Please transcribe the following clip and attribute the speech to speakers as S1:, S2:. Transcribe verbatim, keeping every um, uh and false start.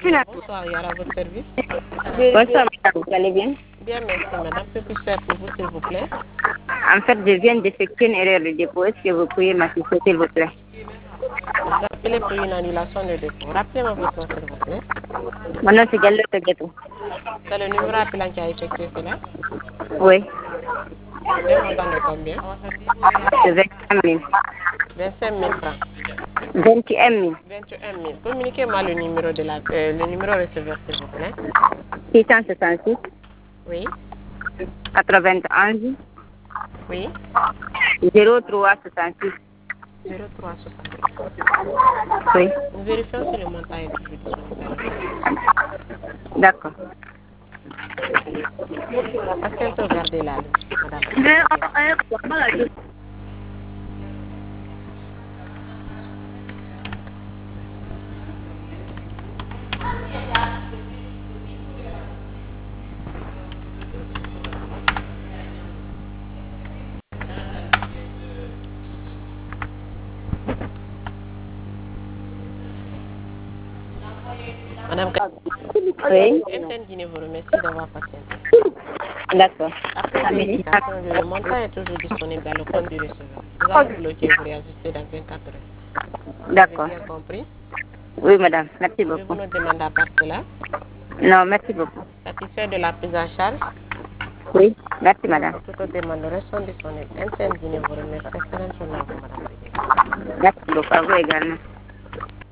S1: Bonsoir, Yara, à votre service.
S2: Bonsoir, madame, vous allez bien?
S1: Bien, merci, madame. Que puis-je faire pour vous, s'il vous plaît?
S2: En fait, je viens d'effectuer une erreur de dépôt. Est-ce que vous pouvez m'assister, s'il vous plaît?
S1: Vous appelez pour une annulation de dépôt. Rappelez-moi votre nom, s'il vous plaît.
S2: Mon nom, c'est Gallo Tegeto.
S1: C'est le numéro appelant qui a effectué cela?
S2: Oui.
S1: Le montant de combien?
S2: C'est vingt-cinq mille.
S1: vingt-cinq mille francs.
S2: vingt et un mille.
S1: vingt et un mille. Communiquez-moi le numéro de la, euh, le numéro receveur, s'il vous plaît.
S2: six cent soixante-six.
S1: Oui.
S2: quatre-vingt-onze.
S1: Oui.
S2: zéro trois soixante-six.
S1: zéro trois soixante.
S2: Oui.
S1: Nous vérifions si le montant est toujours disponible.
S2: D'accord.
S1: Patiente, regardez la ligne, madame. Madame,
S2: Oui.
S1: M T N Guinée vous remercie d'avoir patienté.
S2: D'accord.
S1: Après vérification, le montant est toujours disponible dans le compte du receveur. Nous allons bloquer et vous réajuster dans vingt-quatre heures.
S2: D'accord.
S1: Vous avez bien compris?
S2: Oui, madame. Merci
S1: Pouvez-vous
S2: beaucoup.
S1: nous demander à part cela?
S2: Non, merci beaucoup.
S1: Satisfait de la prise en charge?
S2: Oui, merci, madame.
S1: Pour toute demande, restons disponibles. M T N Guinée vous remercie. Excellente journée à vous, madame.
S2: Merci beaucoup. À vous également.